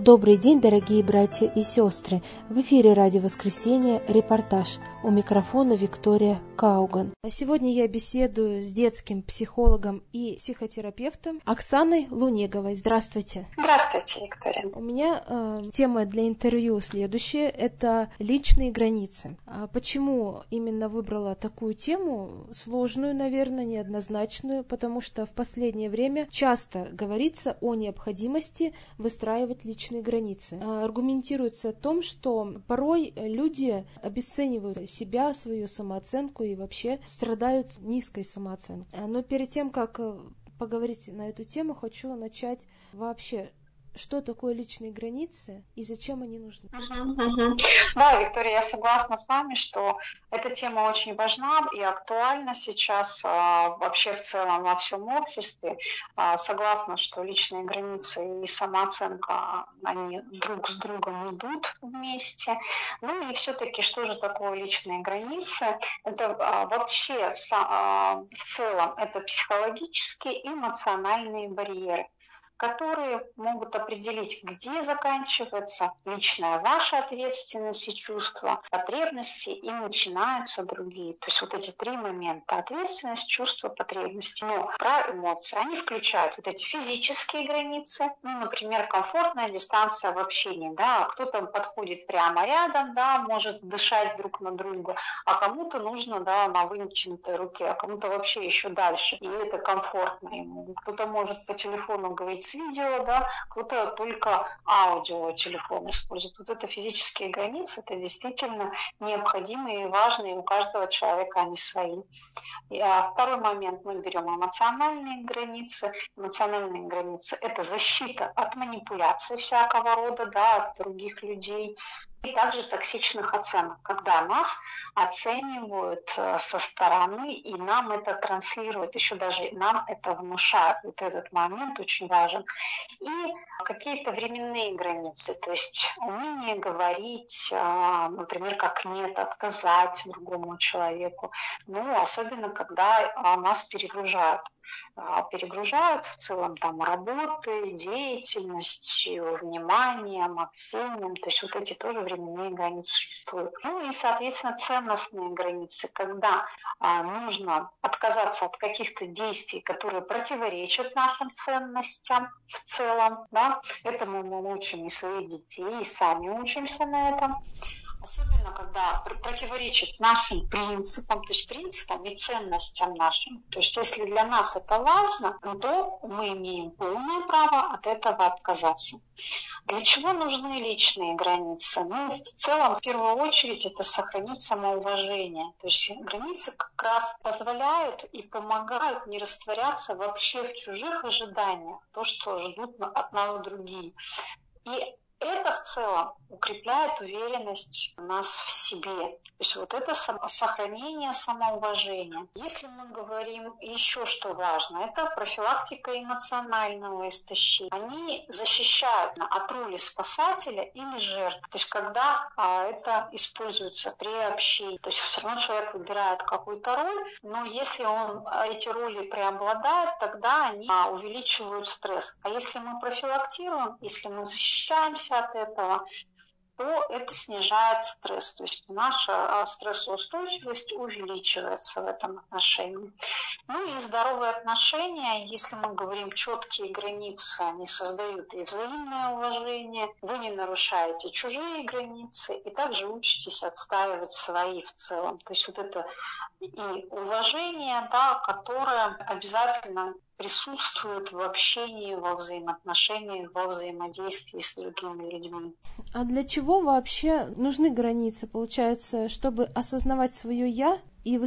Добрый день, дорогие братья и сестры! В эфире «Радио Воскресенье», репортаж. У микрофона Виктория Кауган. Сегодня я беседую с детским психологом и психотерапевтом Оксаной Лунеговой. Здравствуйте! Здравствуйте, Виктория! У меня тема для интервью следующая – это личные границы. Почему именно выбрала такую тему? Сложную, наверное, неоднозначную, потому что в последнее время часто говорится о необходимости выстраивать личные границы. Аргументируется о том, что порой люди обесценивают себя, свою самооценку и вообще страдают низкой самооценкой. Но перед тем, как поговорить на эту тему, хочу начать вообще, что такое личные границы и зачем они нужны. Да, Виктория, я согласна с вами, что эта тема очень важна и актуальна сейчас вообще в целом во всем обществе. Согласна, что личные границы и самооценка, они друг с другом идут вместе. Ну и все-таки, что же такое личные границы? Это вообще в целом это психологические и эмоциональные барьеры, которые могут определить, где заканчивается личная ваша ответственность и чувства, потребности, и начинаются другие. То есть вот эти три момента: ответственность, чувство, потребности. Но про эмоции они включают вот эти физические границы, ну, например, комфортная дистанция в общении. Да? Кто-то подходит прямо рядом, да, может дышать друг на друга, а кому-то нужно, да, на вытянутой руке, а кому-то вообще еще дальше, и это комфортно ему. Кто-то может по телефону говорить с видео, да, кто-то только аудио телефон использует. Вот это физические границы, это действительно необходимые и важные, у каждого человека они свои. Второй момент, мы берем эмоциональные границы. Эмоциональные границы – это защита от манипуляций всякого рода, да, от других людей. И также токсичных оценок, когда нас оценивают со стороны, и нам это транслируют, еще даже нам это внушают. Вот этот момент очень важен. И какие-то временные границы, то есть умение говорить, например, как нет, отказать другому человеку. Ну, особенно, когда нас перегружают. Перегружают в целом там работой, деятельностью, вниманием, общением. То есть вот эти тоже временные границы существуют. Ну и, соответственно, ценностные границы, когда нужно отказаться от каких-то действий, которые противоречат нашим ценностям в целом. Да? Этому мы учим и своих детей, и сами учимся на этом. Особенно, когда противоречит нашим принципам, то есть принципам и ценностям нашим. То есть если для нас это важно, то мы имеем полное право от этого отказаться. Для чего нужны личные границы? Ну, в целом, в первую очередь, это сохранить самоуважение. То есть границы как раз позволяют и помогают не растворяться вообще в чужих ожиданиях, то, что ждут от нас другие. И это в целом укрепляет уверенность нас в себе. То есть вот это сохранение самоуважения. Если мы говорим еще что важно, это профилактика эмоционального истощения. Они защищают от роли спасателя или жертвы. То есть когда это используется при общении. То есть все равно человек выбирает какую-то роль, но если эти роли преобладают, тогда они увеличивают стресс. А если мы профилактируем, если мы защищаемся от этого, то это снижает стресс. То есть наша стрессоустойчивость увеличивается в этом отношении. Ну и здоровые отношения, если мы говорим четкие границы, они создают и взаимное уважение, вы не нарушаете чужие границы и также учитесь отстаивать свои в целом. То есть вот это и уважение, да, которое обязательно присутствует в общении, во взаимоотношениях, во взаимодействии с другими людьми. А для чего вообще нужны границы? Получается, чтобы осознавать свое «я» и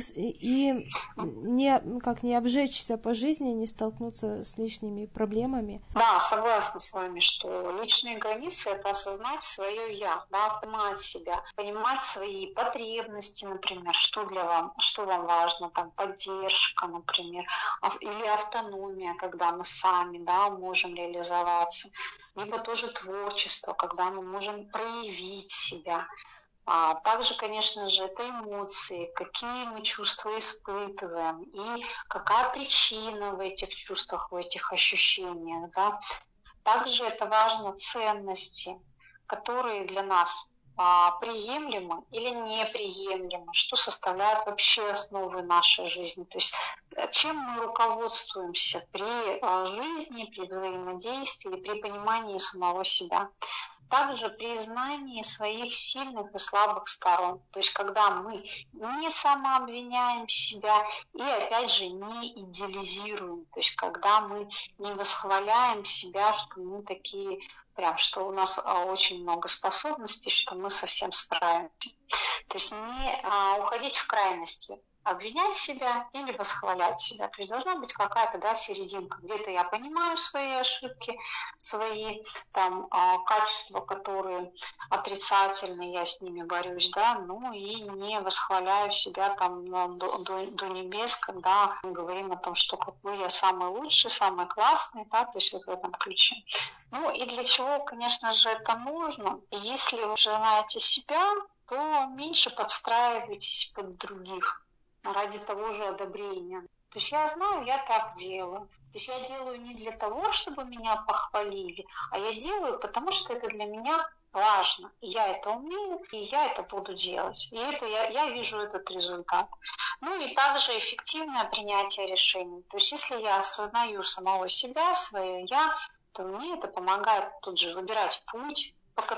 не обжечься по жизни, не столкнуться с лишними проблемами. Да, согласна с вами, что личные границы – это осознать свое «я», да, понимать себя, понимать свои потребности, например, что вам важно, там, поддержка, например, или автономия, когда мы сами, да, можем реализоваться, либо тоже творчество, когда мы можем проявить себя. А также, конечно же, это эмоции, какие мы чувства испытываем и какая причина в этих чувствах, в этих ощущениях. Да? Также это важно ценности, которые для нас приемлемы или неприемлемы, что составляет вообще основы нашей жизни. То есть чем мы руководствуемся при жизни, при взаимодействии, при понимании самого себя. Также признание своих сильных и слабых сторон. То есть когда мы не самообвиняем себя и опять же не идеализируем. То есть когда мы не восхваляем себя, что мы такие, прям, что у нас очень много способностей, что мы совсем справимся. То есть не уходить в крайности. Обвинять себя или восхвалять себя. То есть должна быть какая-то серединка. Где-то я понимаю свои ошибки, свои качества, которые отрицательные, я с ними борюсь, ну и не восхваляю себя до небес, когда мы говорим о том, что какой я самый лучший, самый классный, то есть вот в этом ключе. Ну и для чего, конечно же, это нужно? И если вы знаете себя, то меньше подстраивайтесь под других ради того же одобрения. То есть я знаю, я так делаю. То есть я делаю не для того, чтобы меня похвалили, а я делаю, потому что это для меня важно. И я это умею, и я это буду делать. И это я вижу этот результат. Ну и также эффективное принятие решений. То есть если я осознаю самого себя, свое я, то мне это помогает тут же выбирать путь,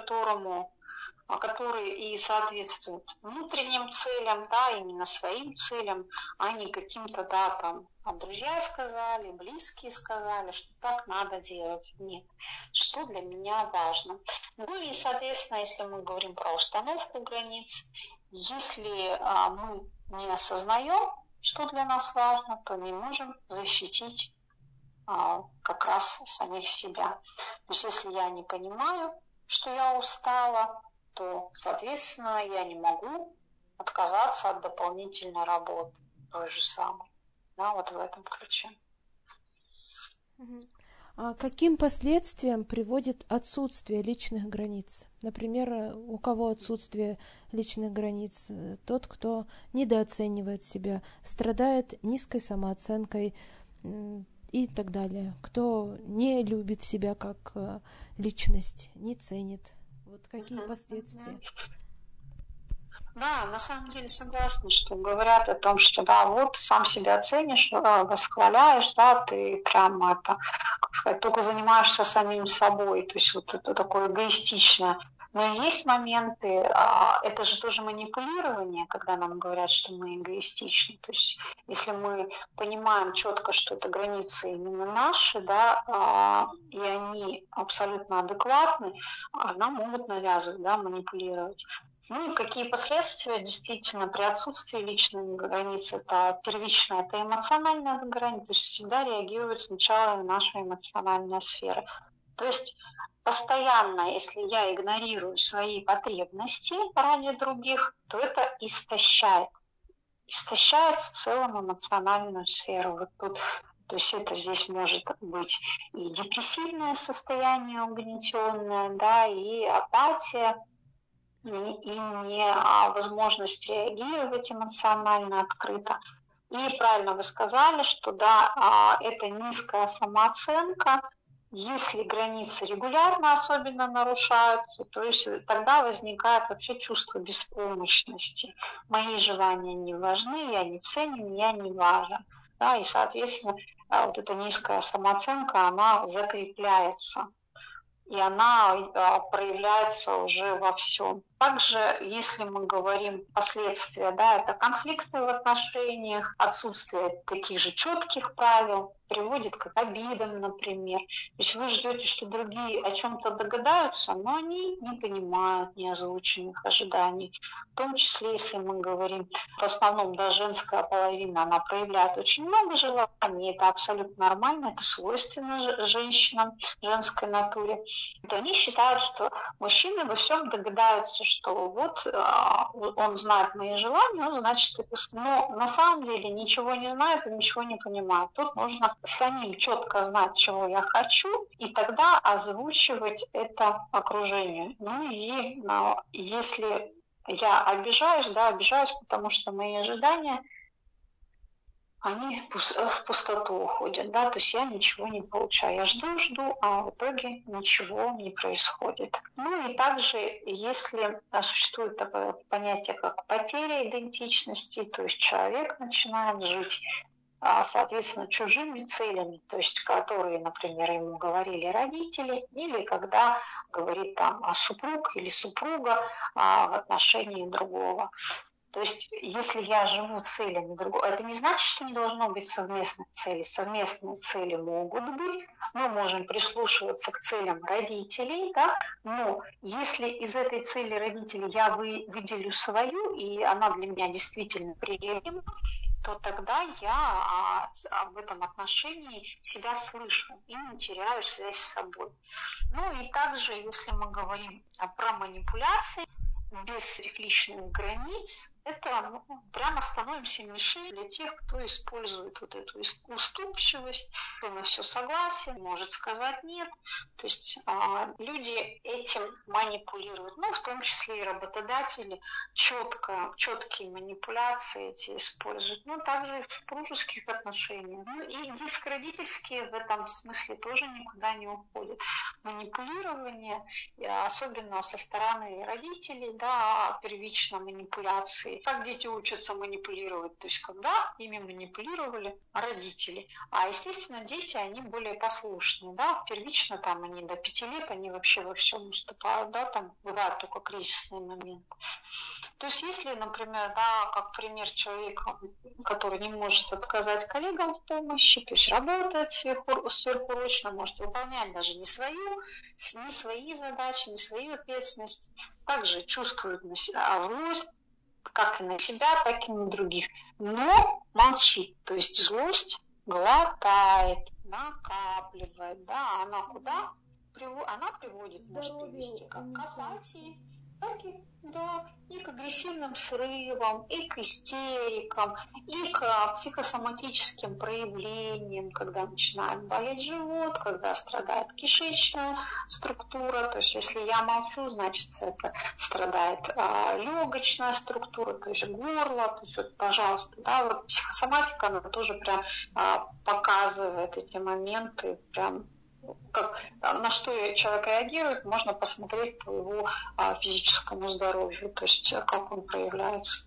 который и соответствует внутренним целям, именно своим целям, а не каким-то, друзья сказали, близкие сказали, что так надо делать. Нет, что для меня важно. Ну и, соответственно, если мы говорим про установку границ, если мы не осознаем, что для нас важно, то не можем защитить как раз самих себя. То есть если я не понимаю, что я устала, то, соответственно, я не могу отказаться от дополнительной работы, той же самой, вот в этом ключе. А каким последствиям приводит отсутствие личных границ? Например, у кого отсутствие личных границ? Тот, кто недооценивает себя, страдает низкой самооценкой и так далее. Кто не любит себя как личность, не ценит. Вот какие последствия? Да, на самом деле согласна, что говорят о том, что вот сам себя ценишь, восхваляешь, ты прямо только занимаешься самим собой, то есть вот это такое эгоистичное. Но есть моменты, это же тоже манипулирование, когда нам говорят, что мы эгоистичны. То есть если мы понимаем четко, что это границы именно наши, и они абсолютно адекватны, нам могут навязывать, манипулировать. Ну и какие последствия действительно при отсутствии личных границ? Это первичная, это эмоциональная граница, то есть всегда реагирует сначала наша эмоциональная сфера. То есть постоянно, если я игнорирую свои потребности ради других, то это истощает в целом эмоциональную сферу. Вот тут, то есть это здесь может быть и депрессивное состояние угнетенное, и апатия, и невозможность реагировать эмоционально открыто. И правильно вы сказали, что это низкая самооценка. Если границы регулярно особенно нарушаются, то есть тогда возникает вообще чувство беспомощности. Мои желания не важны, я не ценен, я не важен. И, соответственно, вот эта низкая самооценка, она закрепляется. И она проявляется уже во всем. Также, если мы говорим последствия, это конфликты в отношениях, отсутствие таких же четких правил приводит к обидам, например. То есть вы ждете, что другие о чем-то догадаются, но они не понимают неозвученных ожиданий. В том числе, если мы говорим, в основном, женская половина, она проявляет очень много желаний, это абсолютно нормально, это свойственно женщинам, женской натуре, то они считают, что мужчины во всем догадаются, что он знает мои желания, он значит это. Но на самом деле ничего не знает и ничего не понимает. Тут нужно самим четко знать, чего я хочу, и тогда озвучивать это окружению. Ну и если я обижаюсь, обижаюсь, потому что мои ожидания они в пустоту уходят, да, то есть я ничего не получаю. Я жду, а в итоге ничего не происходит. Ну и также, если существует такое понятие, как потеря идентичности, то есть человек начинает жить, соответственно, чужими целями, то есть которые, например, ему говорили родители, или когда говорит там супруг или супруга в отношении другого. То есть, если я живу целями другого, это не значит, что не должно быть совместных целей. Совместные цели могут быть, мы можем прислушиваться к целям родителей, да? Но если из этой цели родителей я выделю свою, и она для меня действительно приемлема, то тогда я в этом отношении себя слышу и не теряю связь с собой. Ну и также, если мы говорим про манипуляции, без этих личных границ, это прямо становимся мишенью для тех, кто использует вот эту уступчивость, кто на все согласен, может сказать нет. То есть люди этим манипулируют, ну, в том числе и работодатели четкие манипуляции эти используют, но также и в супружеских отношениях. Ну, и детско-родительские в этом смысле тоже никуда не уходят. Манипулирование, особенно со стороны родителей, да, первично манипуляции. Как дети учатся манипулировать? То есть, когда ими манипулировали родители. А, естественно, дети, они более послушные, да, первично там они до 5 лет, они вообще во всем уступают, да, там бывают только кризисные моменты. То есть, если, например, да, как пример человека, который не может отказать коллегам в помощи, то есть работает сверхурочно, может выполнять даже не свои задачи, не свою ответственность, также чувствует злость, как и на себя, так и на других, но молчит, то есть злость глотает, накапливает, да, она куда? Она приводит, может привести как к апатии, так и, да, и к агрессивным срывам, и к истерикам, и к психосоматическим проявлениям, когда начинает болеть живот, когда страдает кишечная структура. То есть если я молчу, значит это страдает легочная структура, то есть горло. То есть вот, пожалуйста, да, вот психосоматика, она тоже прям показывает эти моменты, прям на что человек реагирует, можно посмотреть по его физическому здоровью, то есть как он проявляется.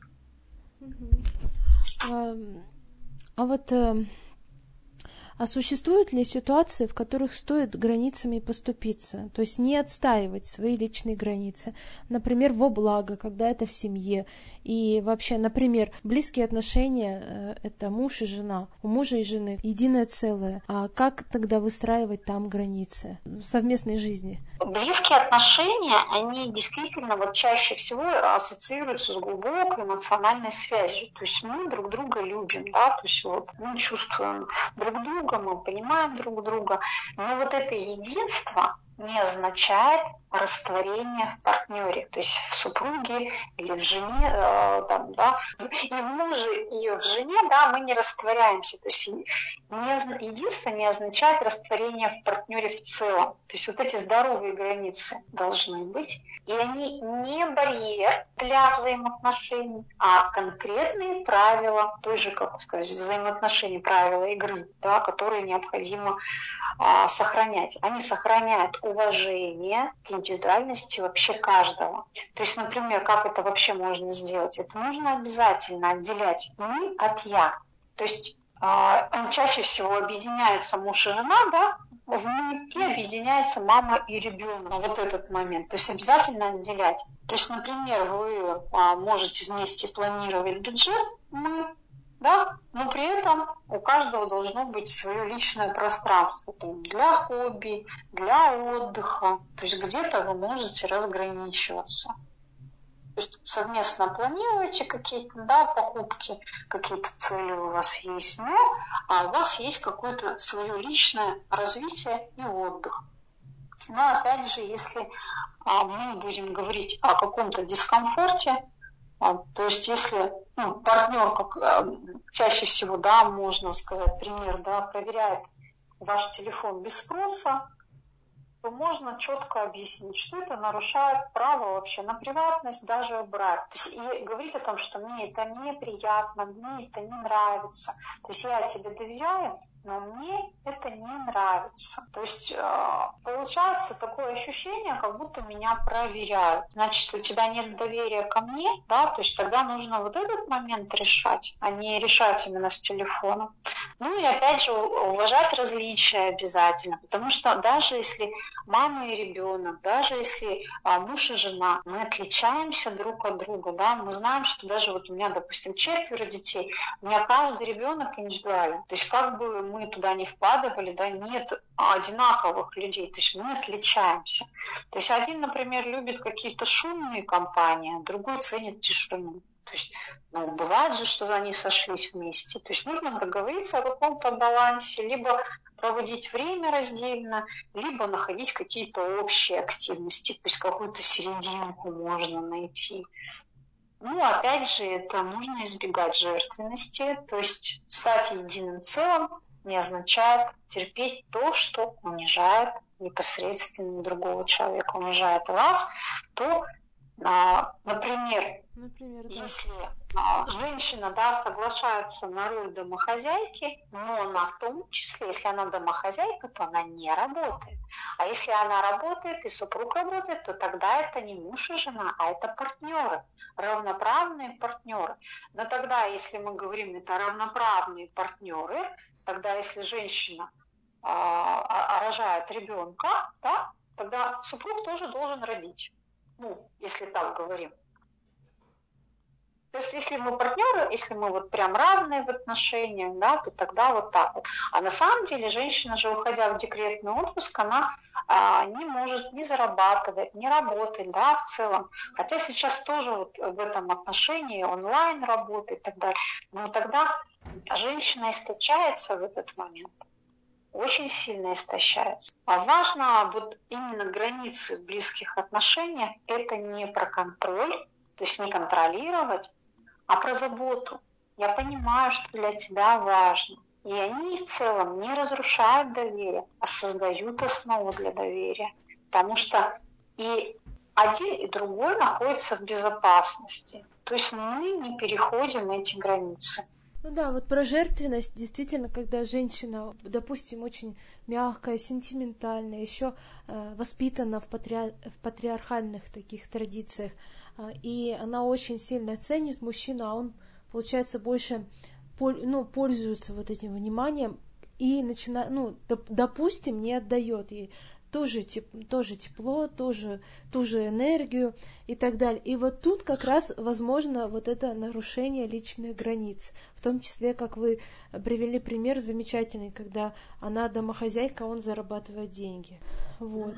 А существуют ли ситуации, в которых стоит границами поступиться, то есть не отстаивать свои личные границы, например, во благо, когда это в семье, и вообще, например, близкие отношения – это муж и жена, у мужа и жены единое целое, а как тогда выстраивать там границы в совместной жизни? Близкие отношения, они действительно вот чаще всего ассоциируются с глубокой эмоциональной связью, то есть мы друг друга любим, да, то есть вот мы чувствуем друг друга, мы понимаем друг друга, но вот это единство не означает растворение в партнере, то есть в супруге или в жене, там, да, и в муже, и в жене, да, мы не растворяемся, то есть единство не означает растворение в партнере в целом, то есть вот эти здоровые границы должны быть, и они не барьер для взаимоотношений, а конкретные правила, той же, как сказать, взаимоотношений, правила игры, да, которые необходимо сохранять. Они сохраняют уважение к индивидуальности вообще каждого. То есть, например, как это вообще можно сделать? Это нужно обязательно отделять «мы» от «я». То есть они чаще всего объединяются муж и жена, да, в «мы», и объединяется мама и ребенок. Вот этот момент. То есть обязательно отделять. То есть, например, вы можете вместе планировать бюджет «мы», да, но при этом у каждого должно быть свое личное пространство для хобби, для отдыха. То есть где-то вы можете разграничиваться. То есть совместно планируете какие-то, да, покупки, какие-то цели у вас есть, но у вас есть какое-то свое личное развитие и отдых. Но опять же, если мы будем говорить о каком-то дискомфорте, то есть если партнер, как чаще всего, да, можно сказать, пример, да, проверяет ваш телефон без спроса, то можно четко объяснить, что это нарушает право вообще на приватность, даже брак. То есть и говорить о том, что мне это неприятно, мне это не нравится. То есть я тебе доверяю, но мне это не нравится. То есть получается такое ощущение, как будто меня проверяют. Значит, у тебя нет доверия ко мне, да, то есть тогда нужно вот этот момент решать, а не решать именно с телефоном. Ну и опять же уважать различия обязательно, потому что даже если мама и ребенок, даже если муж и жена, мы отличаемся друг от друга, да, мы знаем, что даже вот у меня, допустим, 4 детей, у меня каждый ребенок индивидуален, то есть как бы мы туда не вкладывали, да, нет одинаковых людей, то есть мы отличаемся. То есть один, например, любит какие-то шумные компании, а другой ценит тишину. То есть, бывает же, что они сошлись вместе. То есть нужно договориться о каком-то балансе, либо проводить время раздельно, либо находить какие-то общие активности, то есть какую-то серединку можно найти. Опять же, это нужно избегать жертвенности, то есть стать единым целым не означает терпеть то, что унижает непосредственно другого человека, унижает вас, то, например, если женщина, соглашается на роль домохозяйки, но она в том числе, если она домохозяйка, то она не работает. А если она работает и супруг работает, то тогда это не муж и жена, а это партнеры, равноправные партнеры. Но тогда, если мы говорим, это равноправные партнеры, тогда если женщина рожает ребенка, да, тогда супруг тоже должен родить. Если так говорим. То есть, если мы партнеры, если мы вот прям равные в отношениях, да, то тогда вот так вот. А на самом деле женщина же, уходя в декретный отпуск, она не может ни зарабатывать, ни работать, да, в целом. Хотя сейчас тоже вот в этом отношении онлайн работает и так далее. Но тогда женщина истощается в этот момент. Очень сильно истощается. А важно вот именно границы в близких отношениях, это не про контроль, то есть не контролировать, а про заботу. Я понимаю, что для тебя важно. И они в целом не разрушают доверие, а создают основу для доверия. Потому что и один, и другой находятся в безопасности. То есть мы не переходим эти границы. Вот про жертвенность, действительно, когда женщина, допустим, очень мягкая, сентиментальная, еще воспитана в патриархальных таких традициях, и она очень сильно ценит мужчину, а он, получается, больше пользуется вот этим вниманием и начинает, допустим, не отдает ей тоже тепло, тоже ту же энергию и так далее. И вот тут как раз возможно вот это нарушение личных границ. В том числе, как вы привели пример замечательный, когда она домохозяйка, он зарабатывает деньги. Вот.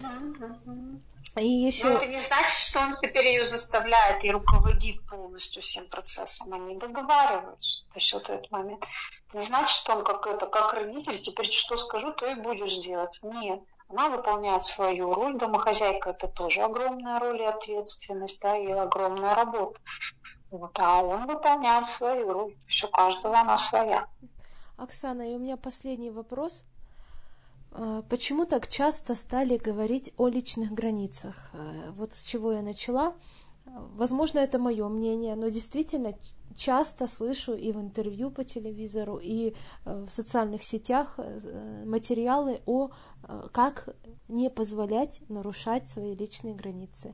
И еще... это не значит, что он теперь ее заставляет и руководит полностью всем процессом. Они договариваются. То есть вот этот момент. Это не значит, что он как родитель, теперь что скажу, то и будешь делать. Нет. Она выполняет свою роль. Домохозяйка — это тоже огромная роль и ответственность, да, и огромная работа. А он выполняет свою роль. Все, у каждого она своя. Оксана, и у меня последний вопрос. Почему так часто стали говорить о личных границах? Вот с чего я начала. Возможно, это мое мнение, но действительно часто слышу и в интервью по телевизору, и в социальных сетях материалы о как не позволять нарушать свои личные границы.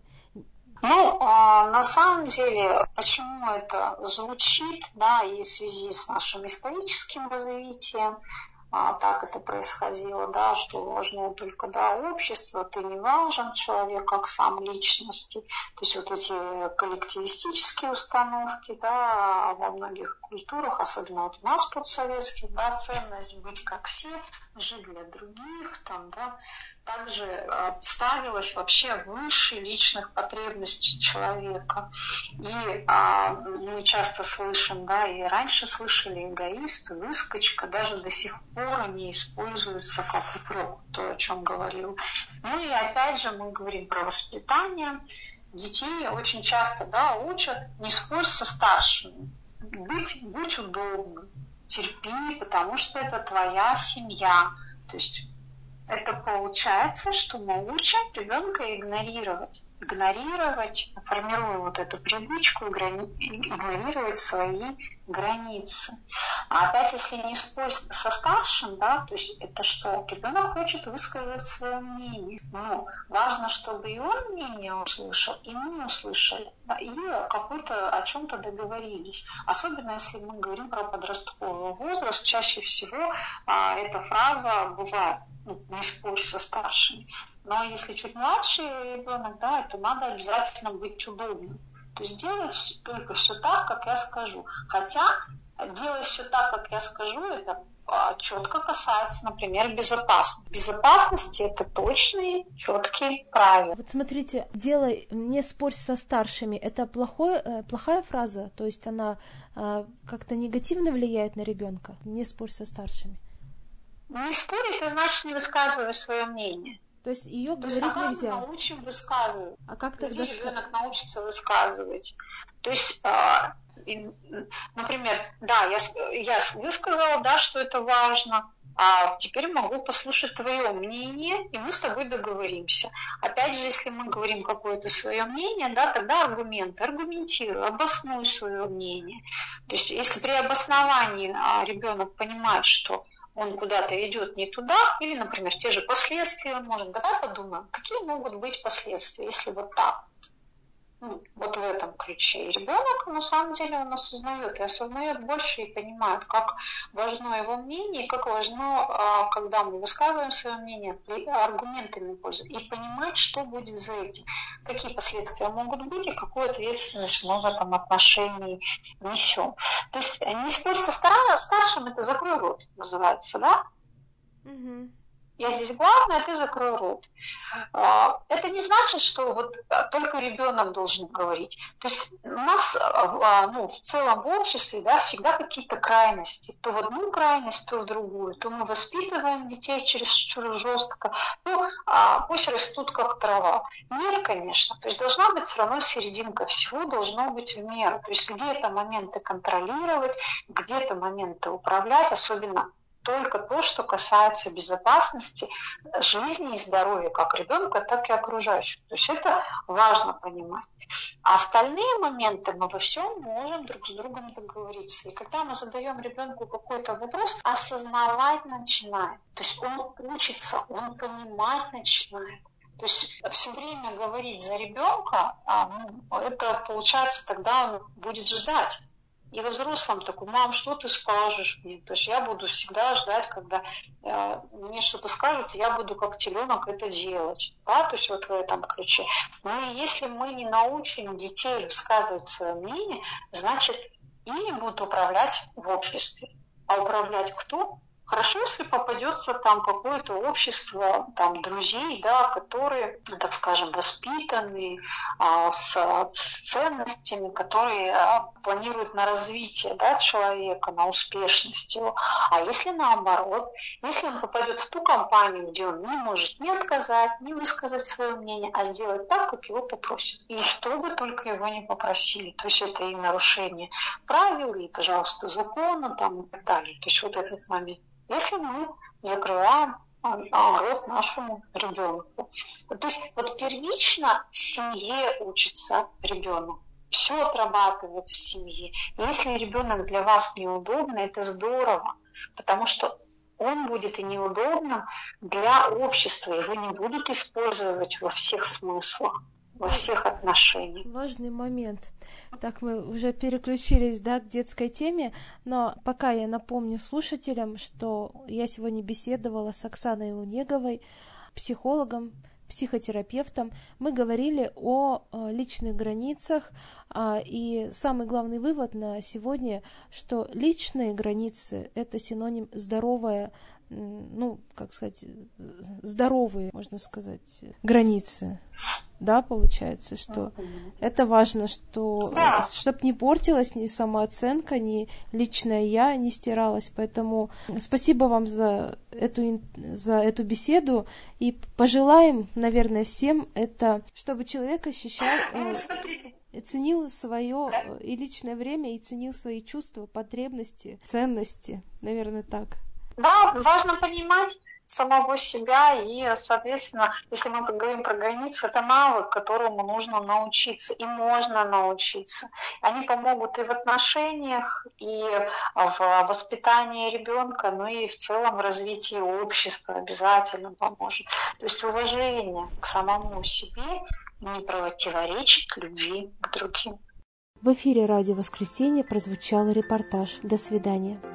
На самом деле, почему это звучит, да, и в связи с нашим историческим развитием, так это происходило, да, что важно только, общество, ты не важен, человек как сам личности, то есть вот эти коллективистические установки, да, во многих культурах, особенно вот у нас подсоветских, да, ценность быть как все, жить для других, там, да, также ставилось вообще выше личных потребностей человека. И мы часто слышим, да, и раньше слышали эгоист, выскочка, даже до сих пор они используются как упрек, то, о чем говорил. И опять же мы говорим про воспитание. Детей очень часто, учат не спорь со старшими, будь удобным, терпи, потому что это твоя семья. То есть Это получается, что мы учим ребенка игнорировать, формируя вот эту привычку, игнорировать свои границы. А опять, если не спорить со старшим, да, то есть это что? Ребенок хочет высказать свое мнение. Но важно, чтобы и он мнение услышал, и мы услышали, да, и какой-то о чем-то договорились. Особенно если мы говорим про подростковый возраст, чаще всего эта фраза бывает: не спорь со старшими. Но если чуть младший ребенок, да, то надо обязательно быть удобным. То есть делать только все так, как я скажу. Хотя делать все так, как я скажу, это четко касается, например, безопасности. Безопасности это точные, четкие правила. Вот смотрите, не спорь со старшими, это плохая фраза, то есть она как-то негативно влияет на ребенка. Не спорь со старшими. Не спорить, это значит не высказывай свое мнение. То есть ее говорить нельзя. Мы научим высказывать. А как тогда ребенок научится высказывать? То есть, например, да, я высказала, да, что это важно, а теперь могу послушать твое мнение, и мы с тобой договоримся. Опять же, если мы говорим какое-то свое мнение, да, тогда аргументируй, обоснуй свое мнение. То есть, если при обосновании ребенок понимает, что он куда-то идет не туда, или, например, те же последствия он может. Давай подумаем, какие могут быть последствия, если вот так. Вот в этом ключе. И ребенок, на самом деле, он осознает больше и понимает, как важно его мнение, как важно, когда мы высказываем свое мнение, аргументами пользоваться, и понимать, что будет за этим, какие последствия могут быть и какую ответственность мы в этом отношении несем. То есть не спорь со старшим, это закрой рот, называется, да? Угу. Я здесь главное, ты закрой рот. Это не значит, что вот только ребенок должен говорить. То есть у нас в целом в обществе, да, всегда какие-то крайности. То в одну крайность, то в другую. То мы воспитываем детей чересчур жестко, пусть растут как трава. Нет, конечно. То есть должна быть все равно серединка. Всего должно быть в меру. То есть где-то моменты контролировать, где-то моменты управлять, особенно только то, что касается безопасности, жизни и здоровья как ребенка, так и окружающих. То есть это важно понимать. А остальные моменты мы во всем можем друг с другом договориться. И когда мы задаем ребенку какой-то вопрос, осознавать начинает. То есть он учится, он понимать начинает. То есть все время говорить за ребенка, это получается, тогда он будет ждать. И во взрослом такой: мам, что ты скажешь мне? То есть я буду всегда ждать, когда мне что-то скажут, я буду как теленок это делать. Да? То есть вот в этом ключе. Но если мы не научим детей высказывать свое мнение, значит, ими будут управлять в обществе. А управлять кто? Хорошо, если попадется там какое-то общество, там, друзей, да, которые, так скажем, воспитанные, с ценностями, которые планируют на развитие, да, человека, на успешность его. А если наоборот, если он попадет в ту компанию, где он не может ни отказать, ни высказать свое мнение, а сделать так, как его попросят. И чтобы только его не попросили. То есть это и нарушение правил, и, пожалуйста, закона там, и так далее. То есть вот этот момент. Если мы закрываем рот нашему ребенку. То есть вот первично в семье учится ребенок. Все отрабатывать в семье. Если ребенок для вас неудобный, это здорово, потому что он будет и неудобным для общества. Его не будут использовать во всех смыслах, во всех отношениях. Важный момент. Так, мы уже переключились, да, к детской теме, но пока я напомню слушателям, что я сегодня беседовала с Оксаной Лунеговой, психологом, психотерапевтом. Мы говорили о личных границах, и самый главный вывод на сегодня, что личные границы — это синоним здоровое, здоровые, можно сказать, границы. Да, получается, что это важно, что чтобы не портилась ни самооценка, ни личное я не стиралось. Поэтому спасибо вам за эту беседу, и пожелаем, наверное, всем это, чтобы человек ощущал, ценил свое и личное время, и ценил свои чувства, потребности, ценности, наверное, так. Да, важно понимать самого себя, и, соответственно, если мы говорим про границы, это навык, которому нужно научиться, и можно научиться. Они помогут и в отношениях, и в воспитании ребенка, ну и в целом в развитии общества обязательно поможет. То есть уважение к самому себе не противоречит любви к другим. В эфире «Радио Воскресенье» прозвучал репортаж. До свидания.